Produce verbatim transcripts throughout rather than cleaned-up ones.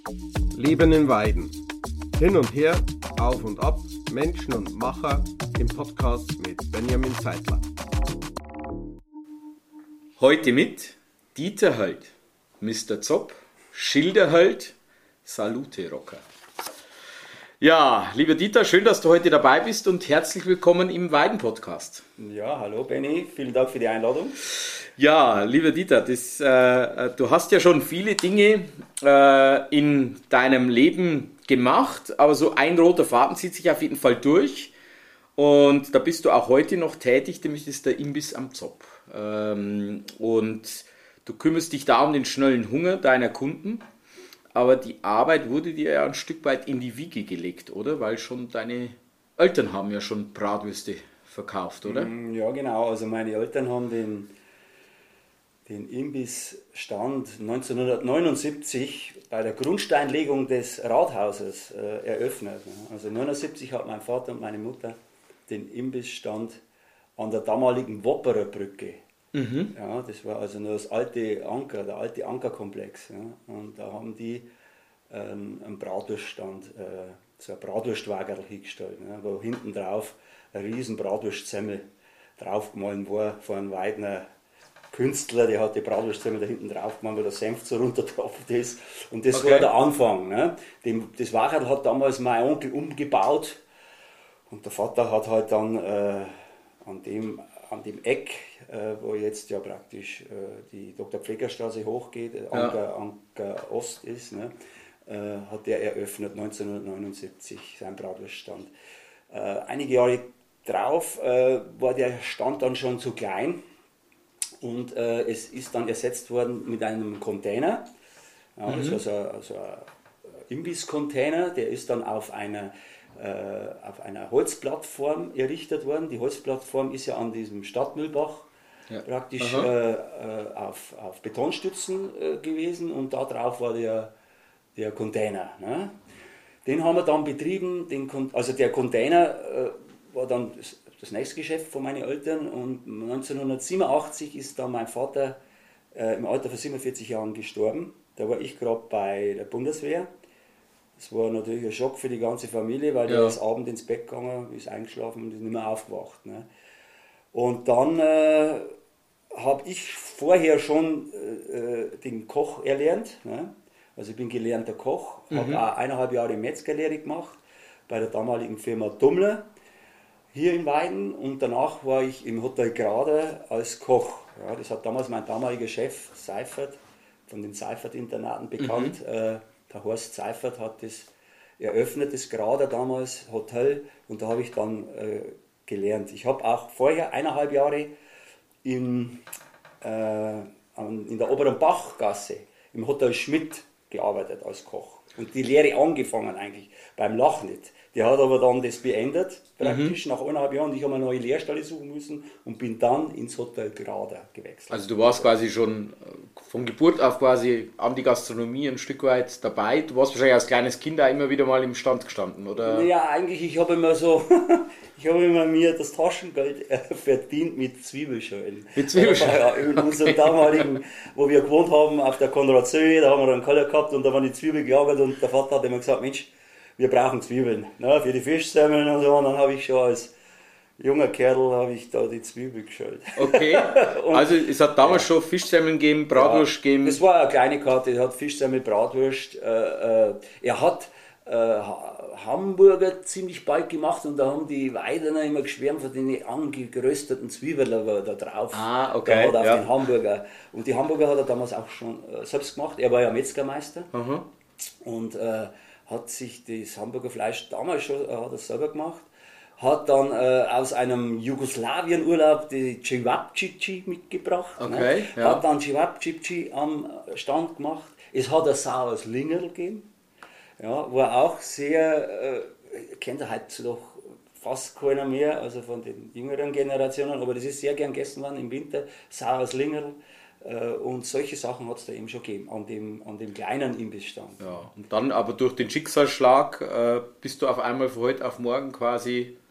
Leben in Weiden. Hin und her, auf und ab, Menschen und Macher im Podcast mit Benjamin Zeitler. Heute mit Dieter Höld, Mister Zopp, Schilderhöld, Salute Rocker. Ja, lieber Dieter, schön, dass du heute dabei bist und herzlich willkommen im Weiden-Podcast. Ja, hallo Benny, vielen Dank für die Einladung. Ja, lieber Dieter, das, äh, du hast ja schon viele Dinge äh, in deinem Leben gemacht, aber so ein roter Faden zieht sich auf jeden Fall durch und da bist du auch heute noch tätig, nämlich ist der Imbiss am Zopp. Ähm, und du kümmerst dich da um den schnellen Hunger deiner Kunden. Aber die Arbeit wurde dir ja ein Stück weit in die Wiege gelegt, oder? Weil schon deine Eltern haben ja schon Bratwürste verkauft, oder? Ja, genau. Also meine Eltern haben den, den Imbissstand neunzehnhundertneunundsiebzig bei der Grundsteinlegung des Rathauses äh, eröffnet. Also neunundsiebzig hat mein Vater und meine Mutter den Imbissstand an der damaligen Wopperer Brücke. Mhm. Ja, das war also nur das alte Anker, der alte Ankerkomplex. Ja. Und da haben die ähm, einen Bratwurststand, äh, so ein Bratwurstwagerl hingestellt, ja, wo hinten drauf ein riesen Bratwurstsemmel draufgemahlen war von einem Weidner Künstler, der hat die Bratwurstsemmel da hinten drauf gemacht, weil der Senf so runtergetropft ist. Und das okay. war der Anfang. Ne. Dem, das Wagerl hat damals mein Onkel umgebaut und der Vater hat halt dann äh, an dem an dem Eck, äh, wo jetzt ja praktisch äh, die Doktor Pflegerstraße hochgeht, äh, Anker, ja. Anker Ost ist, ne, äh, hat der eröffnet neunzehnhundertneunundsiebzig, sein Bratwurststand. Äh, einige Jahre drauf äh, war der Stand dann schon zu klein und äh, es ist dann ersetzt worden mit einem Container. Ja, mhm. Das war so, also ein Imbiss-Container, der ist dann auf einer auf einer Holzplattform errichtet worden. Die Holzplattform ist ja an diesem Stadtmühlbach ja. praktisch äh, auf, auf Betonstützen äh, gewesen und da drauf war der, der Container. Ne? Den haben wir dann betrieben, den, also der Container äh, war dann das, das nächste Geschäft von meinen Eltern und neunzehnhundertsiebenundachtzig ist dann mein Vater äh, im Alter von siebenundvierzig Jahren gestorben. Da war ich gerade bei der Bundeswehr. Das war natürlich ein Schock für die ganze Familie, weil ja. der ist abends ins Bett gegangen, ist eingeschlafen und ist nicht mehr aufgewacht. Ne? Und dann äh, habe ich vorher schon äh, den Koch erlernt. Ne? Also ich bin gelernter Koch, mhm. habe auch eineinhalb Jahre Metzgerlehre gemacht bei der damaligen Firma Dummler hier in Weiden und danach war ich im Hotel Grader als Koch. Ja, das hat damals mein damaliger Chef Seifert, von den Seifert-Internaten bekannt, mhm. äh, der Horst Seifert hat das eröffnet, das Grader damals, Hotel, und da habe ich dann äh, gelernt. Ich habe auch vorher eineinhalb Jahre in, äh, in der Oberen Bachgasse im Hotel Schmidt gearbeitet als Koch. Und die Lehre angefangen eigentlich beim Lachnit. Der hat aber dann das beendet, praktisch mhm. nach eineinhalb Jahren. Ich habe eine neue Lehrstelle suchen müssen und bin dann ins Hotel Grader gewechselt. Also du warst quasi schon von Geburt auf quasi an die Gastronomie ein Stück weit dabei. Du warst wahrscheinlich als kleines Kind auch immer wieder mal im Stand gestanden, oder? Ja, eigentlich, ich habe immer so, ich habe immer mir das Taschengeld verdient mit Zwiebelschalen. Mit Zwiebelschalen? Ja, in okay. unserem damaligen, wo wir gewohnt haben, auf der Konradshöhe, da haben wir einen Keller gehabt und da waren die Zwiebeln gelagert und der Vater hat immer gesagt, Mensch, wir brauchen Zwiebeln, ne, für die Fischsemmeln und so. Und dann habe ich schon als junger Kerl habe ich da die Zwiebel geschält. Okay, also es hat damals ja. schon Fischsemmeln gegeben, Bratwurst ja, gegeben. Das war eine kleine Karte, er hat Fischsemmel, Bratwurst. Äh, äh, er hat äh, Hamburger ziemlich bald gemacht und da haben die Weidener immer geschwärmt von den angerösteten Zwiebeln da drauf. Ah, okay. Da hat auf ja. den Hamburger. Und die Hamburger hat er damals auch schon äh, selbst gemacht. Er war ja Metzgermeister. Mhm. Und äh, hat sich das Hamburger Fleisch damals schon äh, hat er selber gemacht, hat dann äh, aus einem Jugoslawien-Urlaub die Cevapcici mitgebracht, okay, ne? ja. Hat dann Cevapcici am Stand gemacht. Es hat ein saures Lingerl gegeben, ja, war auch sehr, äh, kennt er heute doch fast keiner mehr, also von den jüngeren Generationen, aber das ist sehr gern gegessen worden im Winter, saures Lingerl. Und solche Sachen hat es da eben schon gegeben, an dem, an dem kleinen Imbissstand. Ja, und dann aber durch den Schicksalsschlag äh, bist du auf einmal von heute auf morgen quasi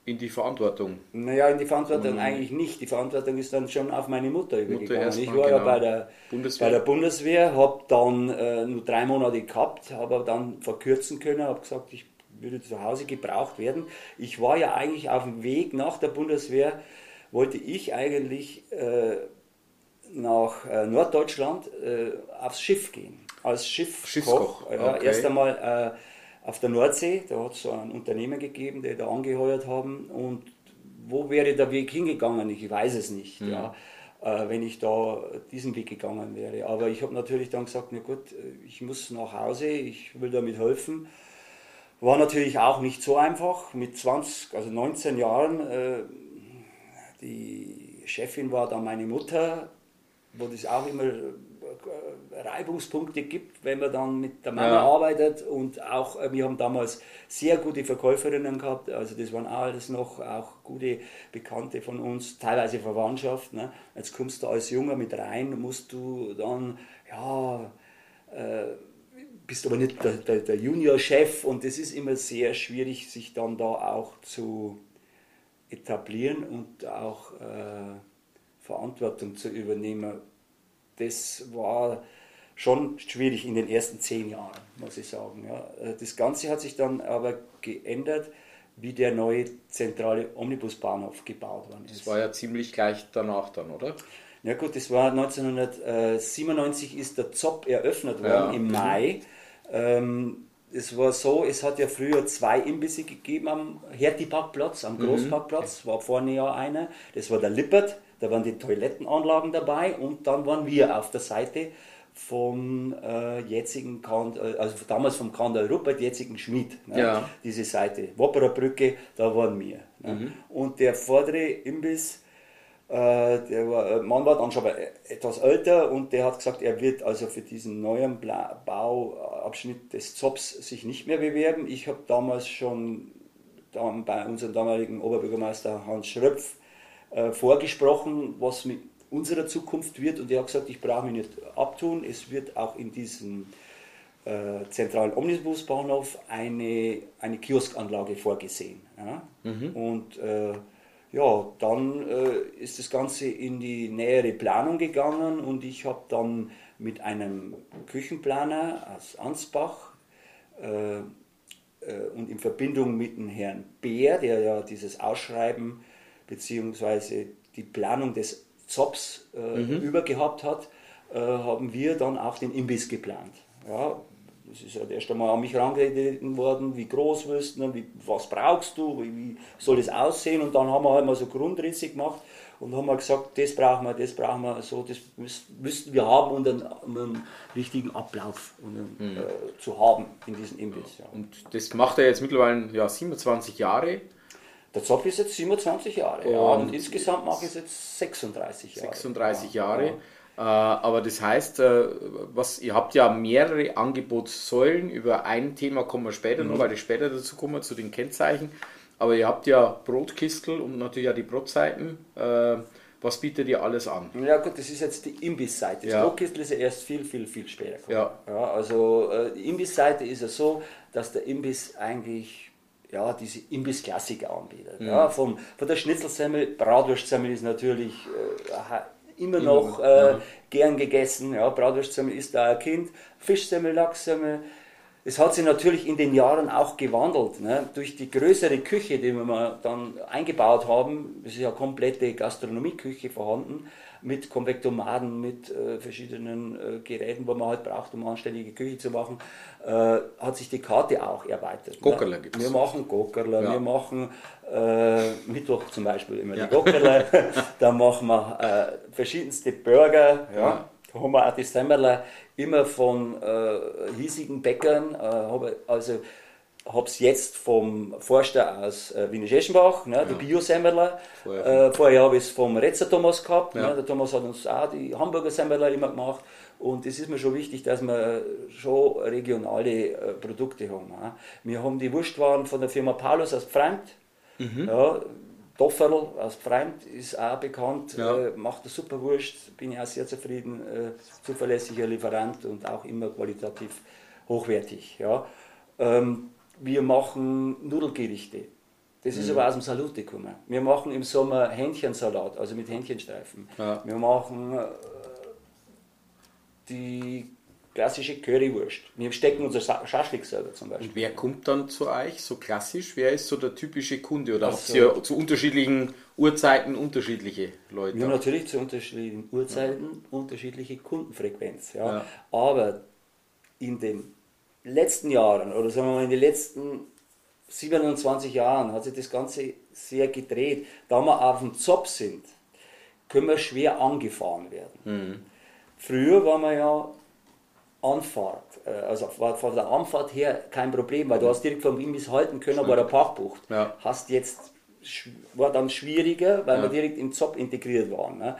in die Verantwortung? Naja, in die Verantwortung Und eigentlich nicht. Die Verantwortung ist dann schon auf meine Mutter übergegangen. erst Ich mal, war ja genau. bei der Bundeswehr. bei der Bundeswehr, habe dann äh, nur drei Monate gehabt, habe aber dann verkürzen können, habe gesagt, ich würde zu Hause gebraucht werden. Ich war ja eigentlich auf dem Weg nach der Bundeswehr, wollte ich eigentlich äh, nach äh, Norddeutschland äh, aufs Schiff gehen. Als Schiffkoch. Schiffskoch, Ja, okay. erst einmal äh, auf der Nordsee, da hat es so ein Unternehmen gegeben, die da angeheuert haben. Und wo wäre der Weg hingegangen? Ich weiß es nicht, Mhm. ja, äh, wenn ich da diesen Weg gegangen wäre. Aber ich habe natürlich dann gesagt, na gut, ich muss nach Hause, ich will damit helfen. War natürlich auch nicht so einfach. Mit zwanzig, also neunzehn Jahren, äh, die Chefin war dann meine Mutter, wo das auch immer äh, Reibungspunkte gibt, wenn man dann mit der Mama Ja. arbeitet. Und auch, äh, wir haben damals sehr gute Verkäuferinnen gehabt, also das waren alles noch auch gute Bekannte von uns, teilweise Verwandtschaft. Ne? Jetzt kommst du als Junger mit rein, musst du dann, ja, äh, bist aber nicht der, der, der Juniorchef, und das ist immer sehr schwierig, sich dann da auch zu etablieren und auch äh, Verantwortung zu übernehmen. Das war schon schwierig in den ersten zehn Jahren, muss ich sagen. Ja. Das Ganze hat sich dann aber geändert, wie der neue zentrale Omnibusbahnhof gebaut worden ist. Das war ja ziemlich gleich danach dann, oder? Ja gut, das war neunzehnhundertsiebenundneunzig ist der Z O P eröffnet worden, Ja. im Mai. Ähm, es war so, es hat ja früher zwei Imbisse gegeben am Hertie-Parkplatz, am Großparkplatz, war vorne ja einer, das war der Lippert, da waren die Toilettenanlagen dabei, und dann waren wir auf der Seite vom äh, jetzigen, Kand, also damals vom Kandel Ruppert, jetzigen Schmied, ne? Ja. Diese Seite, Wopperer Brücke, da waren wir. Ne? Mhm. Und der vordere Imbiss, äh, der war, Mann war dann schon etwas älter, und der hat gesagt, er wird also für diesen neuen Bla Bauabschnitt des Z O Ps sich nicht mehr bewerben. Ich habe damals schon dann bei unserem damaligen Oberbürgermeister Hans Schröpf äh, vorgesprochen, was mit unserer Zukunft wird, und er hat gesagt, ich brauche mich nicht abtun, es wird auch in diesem äh, zentralen Omnibusbahnhof eine, eine Kioskanlage vorgesehen. Ja? Mhm. Und äh, ja, dann äh, ist das Ganze in die nähere Planung gegangen, und ich habe dann mit einem Küchenplaner aus Ansbach äh, äh, und in Verbindung mit dem Herrn Beer, der ja dieses Ausschreiben bzw. die Planung des Z O Ps äh, mhm. übergehabt hat, äh, haben wir dann auch den Imbiss geplant. Ja, das ist ja erst einmal an mich herangetreten worden, wie groß willst du, wie, was brauchst du, wie, wie soll das aussehen, und dann haben wir halt mal so Grundrisse gemacht und haben wir gesagt, das brauchen wir, das brauchen wir, so, das müssten wir haben, um einen, um einen richtigen Ablauf um einen, mhm. äh, zu haben in diesem Imbiss. Ja. Und das macht er jetzt mittlerweile ja, siebenundzwanzig Jahre. Der Z O P ist jetzt siebenundzwanzig Jahre, und, ja, und insgesamt mache ich es jetzt sechsunddreißig Jahre. sechsunddreißig ja, Jahre. Ja. Äh, aber das heißt, äh, was, ihr habt ja mehrere Angebotssäulen. Über ein Thema kommen wir später mhm. noch, weil ich später dazu komme, zu den Kennzeichen. Aber ihr habt ja Brotkistel und natürlich auch die Brotseiten. Äh, was bietet ihr alles an? Ja gut, das ist jetzt die Imbissseite. Das ja. Brotkistel ist ja erst viel, viel, viel später gekommen. Ja. Ja, also äh, die Imbissseite ist ja so, dass der Imbiss eigentlich ja, diese Imbiss-Klassiker anbietet. Mhm. Ja, vom, von der Schnitzelsemmel, Bratwurstsemmel ist natürlich äh, immer noch äh, mhm. gern gegessen. Ja, Bratwurstsemmel ist da ein Kind. Fischsemmel, Lachssemmel. Es hat sich natürlich in den Jahren auch gewandelt. Ne? Durch die größere Küche, die wir dann eingebaut haben, es ist ja eine komplette Gastronomieküche vorhanden, mit Konvektomaten, mit äh, verschiedenen äh, Geräten, die man halt braucht, um anständige Küche zu machen, äh, hat sich die Karte auch erweitert. Gockerler ne? gibt es. Wir machen Gockerler, ja. wir machen äh, Mittwoch zum Beispiel immer ja. die Gockerler, dann machen wir äh, verschiedenste Burger, ja. Ja. Da haben wir auch die Semmerler immer von äh, hiesigen Bäckern, äh, habe also habe es jetzt vom Forster aus äh, Wiener Eschenbach, ne, ja. die Bio-Semmerler. Vorher, äh, vorher habe ich es vom Retzer Thomas gehabt. Ja. Ne, der Thomas hat uns auch die Hamburger Semmerler immer gemacht. Und es ist mir schon wichtig, dass wir schon regionale äh, Produkte haben. Ne. Wir haben die Wurstwaren von der Firma Paulus aus Pfreimd. Mhm. Ja, Tofferl aus Pfreimd ist auch bekannt, ja. äh, macht eine super Wurst, bin ich auch sehr zufrieden, äh, zuverlässiger Lieferant und auch immer qualitativ hochwertig. Ja. Ähm, wir machen Nudelgerichte, Das ist mhm. aber aus dem Salute gekommen. Wir machen im Sommer Hähnchensalat, also mit Hähnchenstreifen. Ja. Wir machen äh, die klassische Currywurst. Wir stecken unser Schaschlik selber zum Beispiel. Und wer kommt dann zu euch, so klassisch? Wer ist so der typische Kunde? Oder habt ihr zu unterschiedlichen Uhrzeiten unterschiedliche Leute? Wir haben natürlich zu unterschiedlichen Uhrzeiten ja. unterschiedliche Kundenfrequenz. Ja. Ja. Aber in den letzten Jahren, oder sagen wir mal in den letzten siebenundzwanzig Jahren, hat sich das Ganze sehr gedreht. Da wir auf dem Zopf sind, können wir schwer angefahren werden. Mhm. Früher war man ja Anfahrt, also von der Anfahrt her kein Problem, weil du hast direkt vom Imbiss halten können bei der Parkbucht. Ja. Hast jetzt, war dann schwieriger, weil ja. wir direkt im Zopf integriert waren. Ne?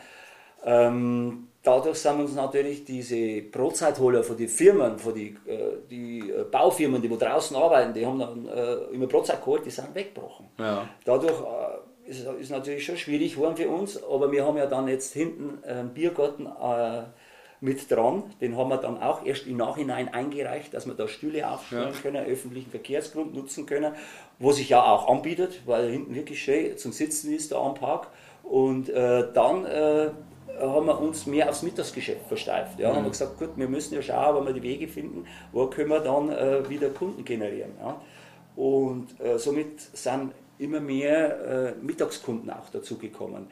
Ähm, dadurch sind uns natürlich diese Brotzeitholer von den Firmen, von die, äh, die Baufirmen, die wo draußen arbeiten, die haben dann äh, immer Brotzeit geholt, die sind weggebrochen. Ja. Dadurch äh, ist es natürlich schon schwierig geworden für uns, aber wir haben ja dann jetzt hinten einen Biergarten äh, mit dran, den haben wir dann auch erst im Nachhinein eingereicht, dass wir da Stühle aufstellen ja. können, öffentlichen Verkehrsgrund nutzen können, wo sich ja auch anbietet, weil hinten wirklich schön zum Sitzen ist da am Park. Und äh, dann äh, haben wir uns mehr aufs Mittagsgeschäft versteift. Ja. Mhm. Haben wir gesagt, gut, wir müssen ja schauen, wenn wir die Wege finden, wo können wir dann äh, wieder Kunden generieren. Ja. Und äh, somit sind immer mehr äh, Mittagskunden auch dazu gekommen.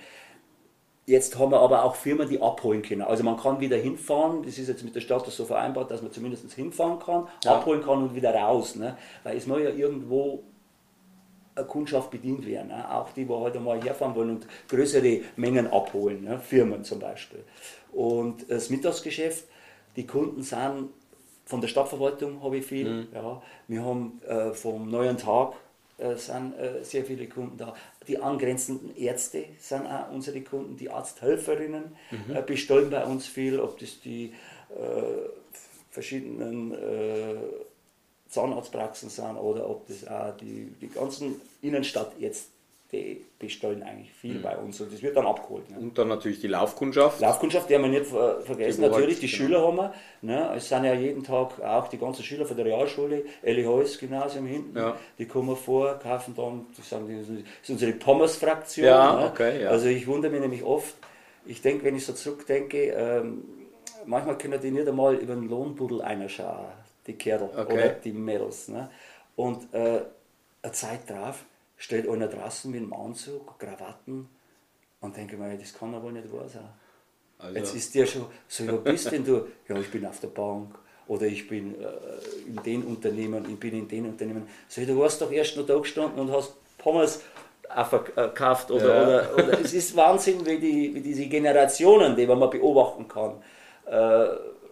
Jetzt haben wir aber auch Firmen, die abholen können. Also man kann wieder hinfahren, das ist jetzt mit der Stadt so vereinbart, dass man zumindest hinfahren kann, ja. abholen kann und wieder raus. Ne? Weil es muss ja irgendwo eine Kundschaft bedient werden. Ne? Auch die, die halt einmal herfahren wollen und größere Mengen abholen, ne? Firmen zum Beispiel. Und das Mittagsgeschäft, die Kunden sind von der Stadtverwaltung, habe ich viel. Mhm. Ja. Wir haben äh, vom Neuen Tag äh, sind äh, sehr viele Kunden da. Die angrenzenden Ärzte sind auch unsere Kunden, die Arzthelferinnen mhm. äh, bestellen bei uns viel, ob das die äh, verschiedenen äh, Zahnarztpraxen sind oder ob das auch die, die ganzen Innenstadtärzte bestellen eigentlich viel mhm. bei uns und das wird dann abgeholt. Ne? Und dann natürlich die Laufkundschaft. Laufkundschaft, die haben wir nicht ver vergessen, die natürlich die genau. Schüler haben wir. Ne? Es sind ja jeden Tag auch die ganzen Schüler von der Realschule, Elli Heuss Gymnasium hinten, ja. die kommen vor, kaufen dann, die sagen, das ist unsere Pommes-Fraktion. Ja, ne? okay, ja. Also ich wundere mich nämlich oft, ich denke, wenn ich so zurückdenke, ähm, manchmal können die nicht einmal über den Lohnbuddel einer schauen, die Kerl okay. oder die Mädels. Ne? Und äh, eine Zeit drauf steht einer draußen mit einem Anzug, Krawatten und denke mir, das kann aber nicht wahr sein. Also. Jetzt ist der schon so, ja, bist denn du? Ja, ich bin auf der Bank oder ich bin äh, in den Unternehmen, ich bin in den Unternehmen. So, du warst doch erst noch da gestanden und hast Pommes verkauft oder, ja. oder, oder es ist Wahnsinn, wie, die, wie diese Generationen, die man beobachten kann, äh,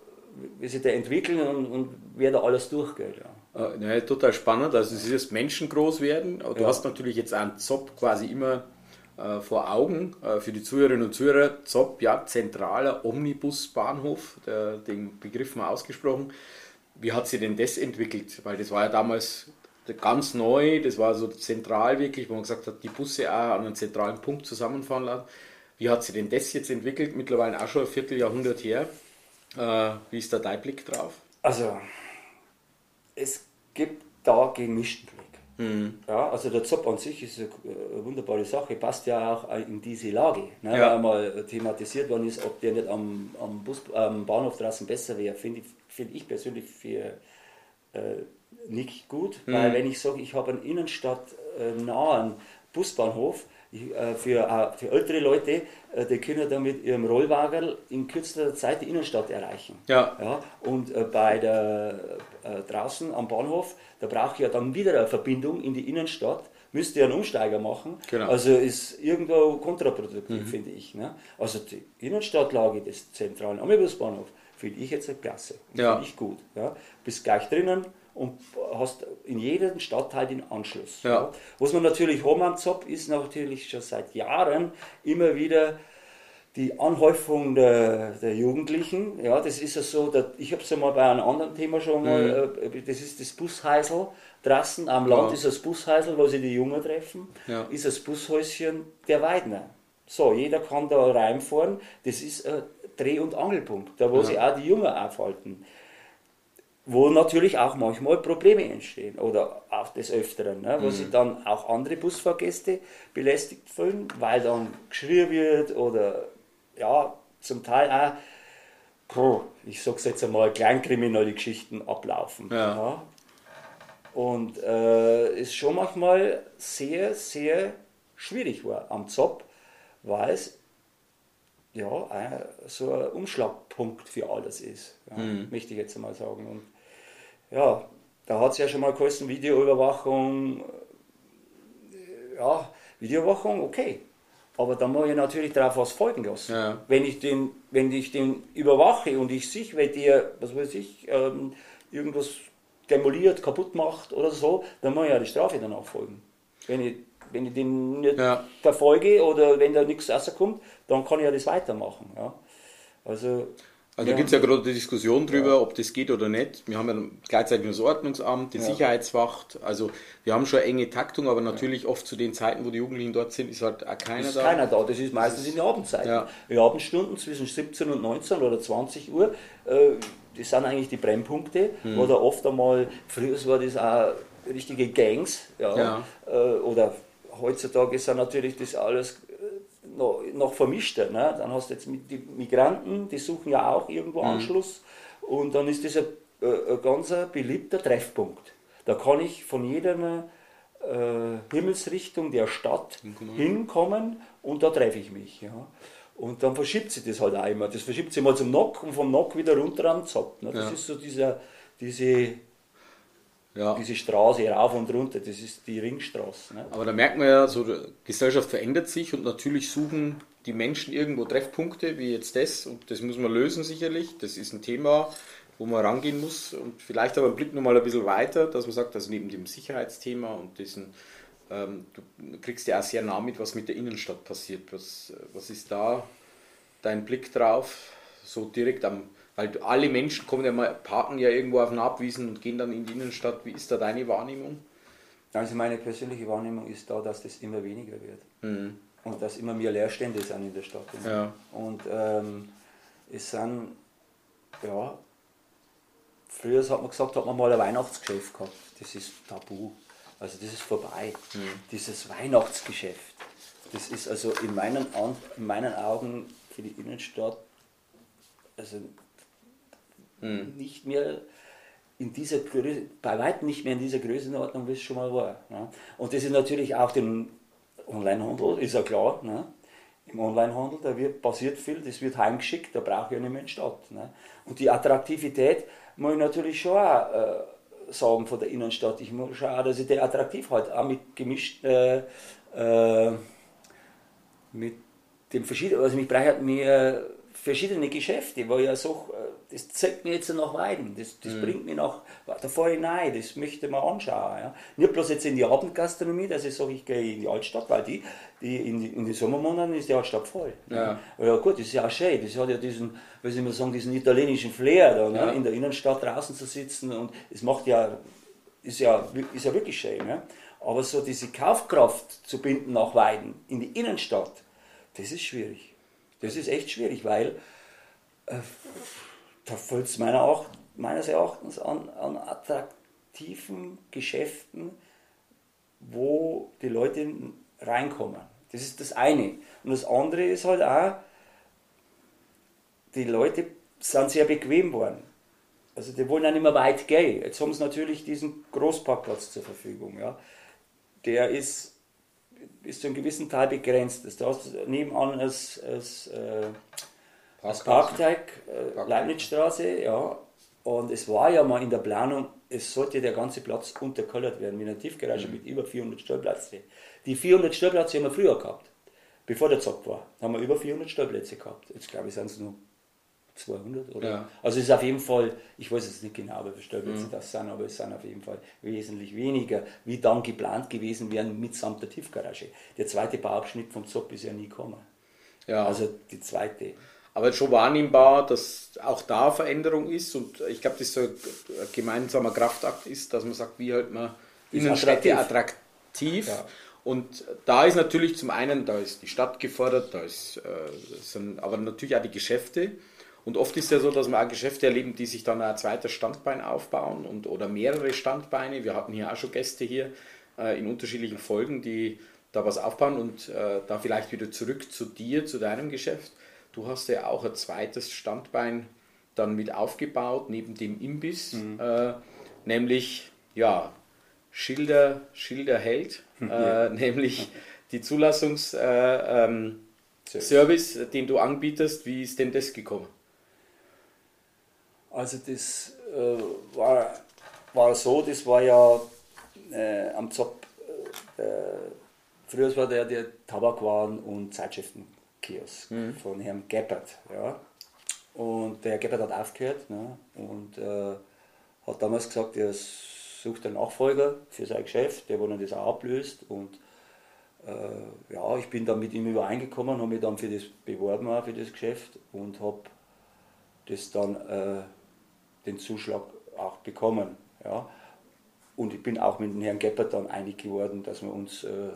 wie sich da entwickeln und, und wer da alles durchgeht. Ja. Ja, total spannend, also es ist Menschen groß werden, aber du ja. hast natürlich jetzt einen Zopp quasi immer äh, vor Augen, äh, für die Zuhörerinnen und Zuhörer, Zopp, ja, zentraler Omnibusbahnhof, der, den Begriff mal ausgesprochen. Wie hat sich denn das entwickelt? Weil das war ja damals ganz neu, das war so zentral wirklich, wo man gesagt hat, die Busse auch an einem zentralen Punkt zusammenfahren lassen. Wie hat sich denn das jetzt entwickelt, mittlerweile auch schon ein Vierteljahrhundert her? Äh, wie ist da dein Blick drauf? Also, es gibt da gemischten Blick. Mhm. Ja, also der Zopp an sich ist eine, eine wunderbare Sache, passt ja auch in diese Lage. Ne, ja. Weil mal thematisiert worden ist, ob der nicht am, am, Bus, am Bahnhof draußen besser wäre, finde ich, find ich persönlich für äh, nicht gut. Mhm. Weil wenn ich sage, ich habe einen innenstadtnahen Busbahnhof, Ich, äh, für, äh, für ältere Leute, äh, die können da mit ihrem Rollwagen in kürzester Zeit die Innenstadt erreichen. Ja. Ja, und äh, bei der, äh, draußen am Bahnhof, da brauche ich ja dann wieder eine Verbindung in die Innenstadt, müsste ja einen Umsteiger machen. Genau. Also ist irgendwo kontraproduktiv, mhm. finde ich. Ne? Also die Innenstadtlage des zentralen Omnibusbahnhofs finde ich jetzt eine klasse. Ja. Finde ich gut. Ja? Bist gleich drinnen und hast in jedem Stadtteil den Anschluss. Ja. Ja. Was man natürlich haben am Zopp ist natürlich schon seit Jahren immer wieder die Anhäufung der, der Jugendlichen. Ja, das ist ja so, dass, ich habe es ja mal bei einem anderen Thema schon mal, mhm. das ist das Busheisel. Draußen am Land ja. ist das Busheisel, wo sie die Jungen treffen, ja. ist das Bushäuschen der Weidner. So, jeder kann da reinfahren, das ist ein Dreh- und Angelpunkt, da wo ja. sich auch die Jungen aufhalten. wo natürlich auch manchmal Probleme entstehen oder auch des Öfteren, ne? wo mhm. sich dann auch andere Busfahrgäste belästigt fühlen, weil dann geschrien wird oder ja, zum Teil auch, puh, ich sag's jetzt einmal, kleinkriminelle Geschichten ablaufen. Ja. Ja? Und äh, ist schon manchmal sehr, sehr schwierig war am Zopp, weil es ja ein, so ein Umschlagpunkt für alles ist, ja, mhm. möchte ich jetzt einmal sagen. Und ja, da hat es ja schon mal geheißen, Videoüberwachung, ja, Videoüberwachung, okay. Aber da muss ich natürlich darauf was folgen lassen. Ja. Wenn ich den, wenn ich den überwache und ich sehe, wenn der, was weiß ich, ähm, irgendwas demoliert, kaputt macht oder so, dann muss ich ja die Strafe danach folgen. Wenn ich, wenn ich den nicht ja. verfolge oder wenn da nichts rauskommt, dann kann ich ja das weitermachen. Ja. Also, also da gibt es ja gerade die Diskussion darüber, ja. ob das geht oder nicht. Wir haben ja gleichzeitig das Ordnungsamt, die ja. Sicherheitswacht. Also wir haben schon eine enge Taktung, aber natürlich oft zu den Zeiten, wo die Jugendlichen dort sind, ist halt auch keiner ist da. keiner da. Das ist meistens in den Abendzeiten. Ja. Die Abendstunden zwischen siebzehn und neunzehn oder zwanzig Uhr, äh, das sind eigentlich die Brennpunkte, hm. wo da oft einmal, früher war das auch richtige Gangs, ja, ja. Äh, oder heutzutage ist ja natürlich das alles noch, noch vermischter. Ne? Dann hast du jetzt mit die Migranten, die suchen ja auch irgendwo mhm. Anschluss und dann ist das ein, ein ganz beliebter Treffpunkt. Da kann ich von jeder äh, Himmelsrichtung der Stadt hinkommen. hinkommen und da treffe ich mich. Ja? Und dann verschiebt sich das halt auch immer. Das verschiebt sich mal zum Nock und vom Nock wieder runter am Zopp. Ne? Das ja. ist so dieser, diese... Ja. Diese Straße rauf und runter, das ist die Ringstraße. Ne? Aber da merkt man ja, so die Gesellschaft verändert sich und natürlich suchen die Menschen irgendwo Treffpunkte, wie jetzt das, und das muss man lösen sicherlich. Das ist ein Thema, wo man rangehen muss und vielleicht aber einen Blick nochmal ein bisschen weiter, dass man sagt, also neben dem Sicherheitsthema und diesen, ähm, du kriegst ja auch sehr nah mit, was mit der Innenstadt passiert. Was, was ist da dein Blick drauf, so direkt am... Weil alle Menschen kommen ja mal, parken ja irgendwo auf den Abwiesen und gehen dann in die Innenstadt. Wie ist da deine Wahrnehmung? Also meine persönliche Wahrnehmung ist da, dass das immer weniger wird. Mhm. Und dass immer mehr Leerstände sind in der Stadt. Ja. Und ähm, es sind, ja, früher hat man gesagt, hat man mal ein Weihnachtsgeschäft gehabt. Das ist tabu. Also das ist vorbei. Mhm. Dieses Weihnachtsgeschäft, das ist also in meinen, in meinen Augen für die Innenstadt, also Hm. nicht mehr in dieser Größe, bei weitem nicht mehr in dieser Größenordnung, wie es schon mal war. Ne? Und das ist natürlich auch dem Onlinehandel, ist ja klar. Ne? Im Onlinehandel, da wird, passiert viel, das wird heimgeschickt, da brauche ich ja nicht mehr in die Stadt. Ne? Und die Attraktivität muss ich natürlich schon auch äh, sagen von der Innenstadt. Ich muss schauen, dass ich die attraktiv halt auch mit gemischt, äh, äh, mit dem verschiedenen, also ich brauche halt mehr verschiedene Geschäfte, wo ich ja so, das zeigt mir jetzt nach Weiden, das, das mhm. bringt mich nach, da fahre ich rein, das möchte man anschauen. Ja. Nicht bloß jetzt in die Abendgastronomie, dass ich sage, ich gehe in die Altstadt, weil die, die in, die, in den Sommermonaten ist die Altstadt voll. Ja. Ja gut, das ist ja auch schön, das hat ja diesen, wie soll man sagen, diesen italienischen Flair, da, ja. ne, in der Innenstadt draußen zu sitzen und es macht ja, ist ja, ist ja wirklich schön. Ja. Aber so diese Kaufkraft zu binden nach Weiden in die Innenstadt, das ist schwierig. Das ist echt schwierig, weil äh, da fällt es meiner meines Erachtens an, an attraktiven Geschäften, wo die Leute reinkommen. Das ist das eine. Und das andere ist halt auch, die Leute sind sehr bequem worden. Also die wollen auch nicht mehr weit gehen. Jetzt haben sie natürlich diesen Großparkplatz zur Verfügung. Ja. Der ist bis zu einem gewissen Teil begrenzt. Da hast du nebenan als, als, äh, als Parkteig, äh, Leibnizstraße, ja. Und es war ja mal in der Planung, es sollte der ganze Platz unterköllert werden mit einer Tiefgarage mhm. mit über vierhundert Stellplätzen. Die vierhundert Stellplätze haben wir früher gehabt, bevor der Zock war. Da haben wir über vierhundert Stellplätze gehabt. Jetzt glaube ich, sind es nur zweihundert oder? Ja. Also es ist auf jeden Fall, ich weiß jetzt nicht genau, wie viele Stellplätze mhm. das sind, aber es sind auf jeden Fall wesentlich weniger, wie dann geplant gewesen wären mitsamt der Tiefgarage. Der zweite Bauabschnitt vom Zopp ist ja nie gekommen. Ja. Also die zweite. Aber schon wahrnehmbar, dass auch da Veränderung ist und ich glaube, dass so ein gemeinsamer Kraftakt ist, dass man sagt, wie halt man Innenstädte attraktiv. attraktiv. Ja. Und da ist natürlich zum einen, da ist die Stadt gefordert, da ist, äh, sind aber natürlich auch die Geschäfte. Und oft ist ja so, dass wir auch Geschäfte erleben, die sich dann ein zweites Standbein aufbauen und, oder mehrere Standbeine. Wir hatten hier auch schon Gäste hier äh, in unterschiedlichen Folgen, die da was aufbauen und äh, da vielleicht wieder zurück zu dir, zu deinem Geschäft. Du hast ja auch ein zweites Standbein dann mit aufgebaut, neben dem Imbiss, mhm. äh, nämlich ja, Schilder, Schilder hält, äh, nämlich die Zulassungs-Service, äh, ähm, den du anbietest. Wie ist denn das gekommen? Also das äh, war, war so, das war ja äh, am Zopp, äh, früher war der, der Tabakwaren- und Zeitschriftenkiosk mhm. von Herrn Geppert. Ja. Und der Herr Geppert hat aufgehört, ne, und äh, hat damals gesagt, er sucht einen Nachfolger für sein Geschäft, der wohl das auch ablöst. Und äh, ja, ich bin dann mit ihm übereingekommen, habe mich dann für das beworben, auch für das Geschäft, und habe das dann äh, den Zuschlag auch bekommen. Ja. Und ich bin auch mit dem Herrn Geppert dann einig geworden, dass wir uns äh,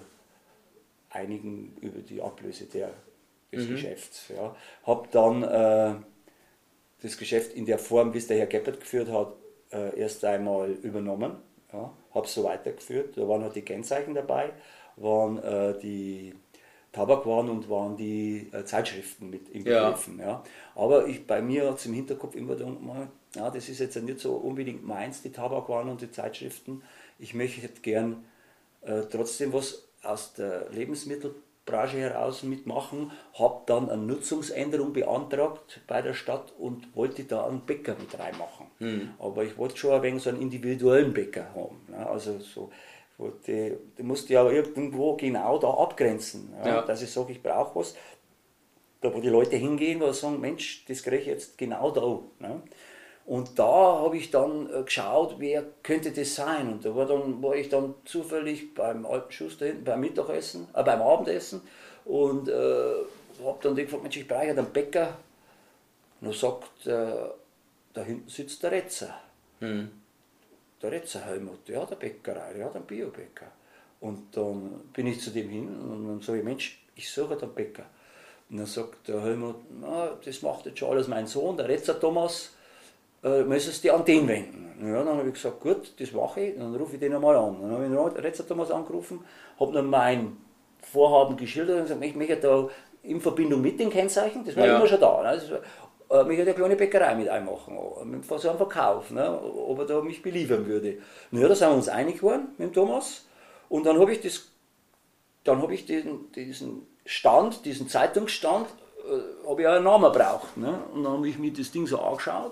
einigen über die Ablöse der, des mhm. Geschäfts. Ja. Habe dann äh, das Geschäft in der Form, wie es der Herr Geppert geführt hat, äh, erst einmal übernommen. Ja. Habe es so weitergeführt. Da waren noch die Kennzeichen dabei, waren äh, die Tabakwaren und waren die äh, Zeitschriften mit inbegriffen. Ja. Ja. Aber ich, bei mir hat es im Hinterkopf immer gedacht, ja, das ist jetzt nicht so unbedingt meins, die Tabakwaren und die Zeitschriften. Ich möchte jetzt gern äh, trotzdem was aus der Lebensmittelbranche heraus mitmachen, habe dann eine Nutzungsänderung beantragt bei der Stadt und wollte da einen Bäcker mit reinmachen. Mhm. Aber ich wollte schon ein wenig so einen individuellen Bäcker haben. Ne? Also so, wollte, du musst ja irgendwo genau da abgrenzen, ja? Ja. Dass ich sage, ich brauche was, da wo die Leute hingehen und sagen, Mensch, das kriege ich jetzt genau da. Ne? Und da habe ich dann geschaut, wer könnte das sein. Und da war, dann, war ich dann zufällig beim alten Schuster hinten, beim Mittagessen, äh, beim Abendessen, und äh, habe dann gefragt, Mensch, ich brauche einen Bäcker. Und dann sagt, äh, da hinten sitzt der Retzer. Hm. Der Retzer Helmut, der hat eine Bäckerei, der hat einen Biobäcker. Und dann bin ich zu dem hin und dann sage ich, Mensch, ich suche einen Bäcker. Und dann sagt der Helmut, na, das macht jetzt schon alles mein Sohn, der Retzer Thomas, äh, müsstest du dich an den wenden. Ja, dann habe ich gesagt, gut, das mache ich, dann rufe ich den einmal an. Dann habe ich den Retzer Thomas angerufen, habe dann mein Vorhaben geschildert und gesagt, ich möchte da in Verbindung mit den Kennzeichen, das war ja immer schon da. Ne? Das war, äh, mich eine kleine Bäckerei mit einmachen, mit so einem Verkauf, ne? Ob er da mich beliefern würde. Ja, da sind wir uns einig geworden mit dem Thomas, und dann habe ich, das, dann hab ich den, diesen Stand, diesen Zeitungsstand, äh, habe ich auch einen Namen gebraucht. Ne? Und dann habe ich mir das Ding so angeschaut.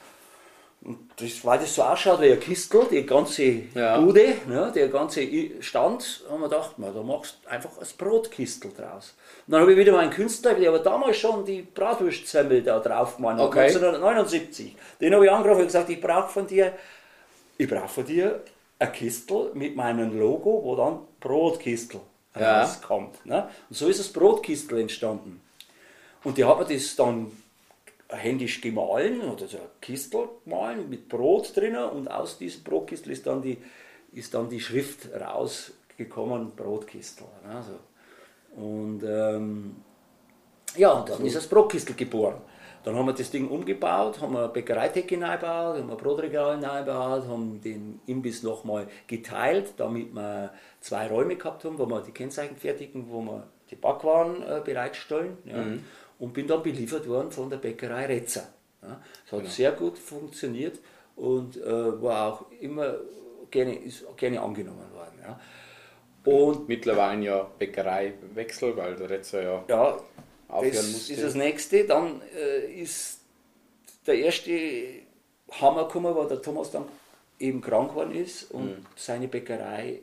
Und das, weil das so ausschaut wie ein Kistel, die ganze ja. Bude, ne, der ganze Stand, haben wir gedacht, na, da machst du einfach ein Brotkistel draus. Und dann habe ich wieder meinen Künstler, der aber damals schon die Bratwurstzemmel da drauf gemacht hat, okay. neunzehnhundertneunundsiebzig. Den habe ich angerufen und gesagt, ich brauche von dir, ich brauche von dir ein Kistel mit meinem Logo, wo dann Brotkistel ja. rauskommt. Ne? Und so ist das Brotkistel entstanden. Und die hat mir das dann händisch gemahlen, oder so ein Kistel gemahlen mit Brot drinnen, und aus diesem Brotkistel ist dann die, ist dann die Schrift rausgekommen, Brotkistel. Also. Und ähm, ja, und dann ist das Brotkistel geboren. Dann haben wir das Ding umgebaut, haben eine Bäckereitheke hineingebaut, haben ein Brotregal hineingebaut, haben den Imbiss nochmal geteilt, damit wir zwei Räume gehabt haben, wo wir die Kennzeichen fertigen, wo wir die Backwaren äh, bereitstellen. Ja. Mhm. Und bin dann beliefert worden von der Bäckerei Retzer. Ja, das hat genau. sehr gut funktioniert und äh, war auch immer gerne, ist gerne angenommen worden. Ja. Und mittlerweile ja Bäckereiwechsel, weil der Retzer ja, ja aufhören das musste. Ist das nächste. Dann äh, ist der erste Hammer gekommen, weil der Thomas dann eben krank geworden ist und mhm. seine Bäckerei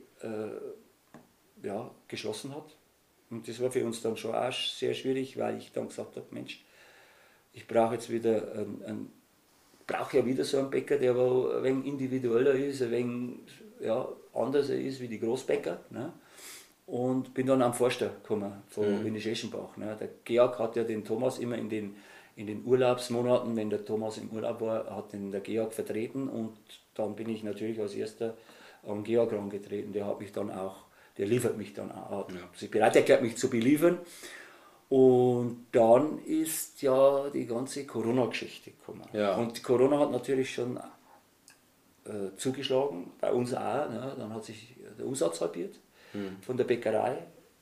äh, ja, geschlossen hat. Und das war für uns dann schon auch sehr schwierig, weil ich dann gesagt habe, Mensch, ich brauche jetzt wieder einen, einen brauche ja wieder so einen Bäcker, der aber ein wenig individueller ist, ein wenig ja, anders ist wie die Großbäcker. Ne? Und bin dann am Forster gekommen von mhm. Windisch Eschenbach. Ne? Der Georg hat ja den Thomas immer in den, in den Urlaubsmonaten, wenn der Thomas im Urlaub war, hat den der Georg vertreten, und dann bin ich natürlich als erster am Georg herangetreten. Der hat mich dann auch Der liefert mich dann auch. Ja. Sie bereit erklärt, mich zu beliefern. Und dann ist ja die ganze Corona-Geschichte gekommen. Ja. Und Corona hat natürlich schon äh, zugeschlagen, bei uns auch. Ne? Dann hat sich der Umsatz halbiert hm. von der Bäckerei,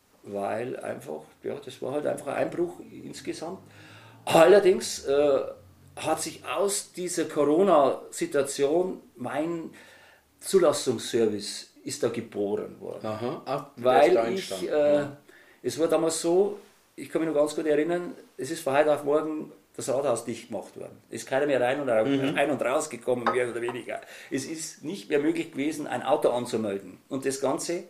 weil einfach, ja, das war halt einfach ein Einbruch insgesamt. Allerdings äh, hat sich aus dieser Corona-Situation mein Zulassungsservice ist da geboren worden. Aha. Ach, weil ich, äh, es war damals so, ich kann mich noch ganz gut erinnern, es ist von heute auf morgen das Rathaus dicht gemacht worden. Es ist keiner mehr rein und, raus, mhm. ein und rausgekommen, mehr oder weniger. Es ist nicht mehr möglich gewesen, ein Auto anzumelden. Und das Ganze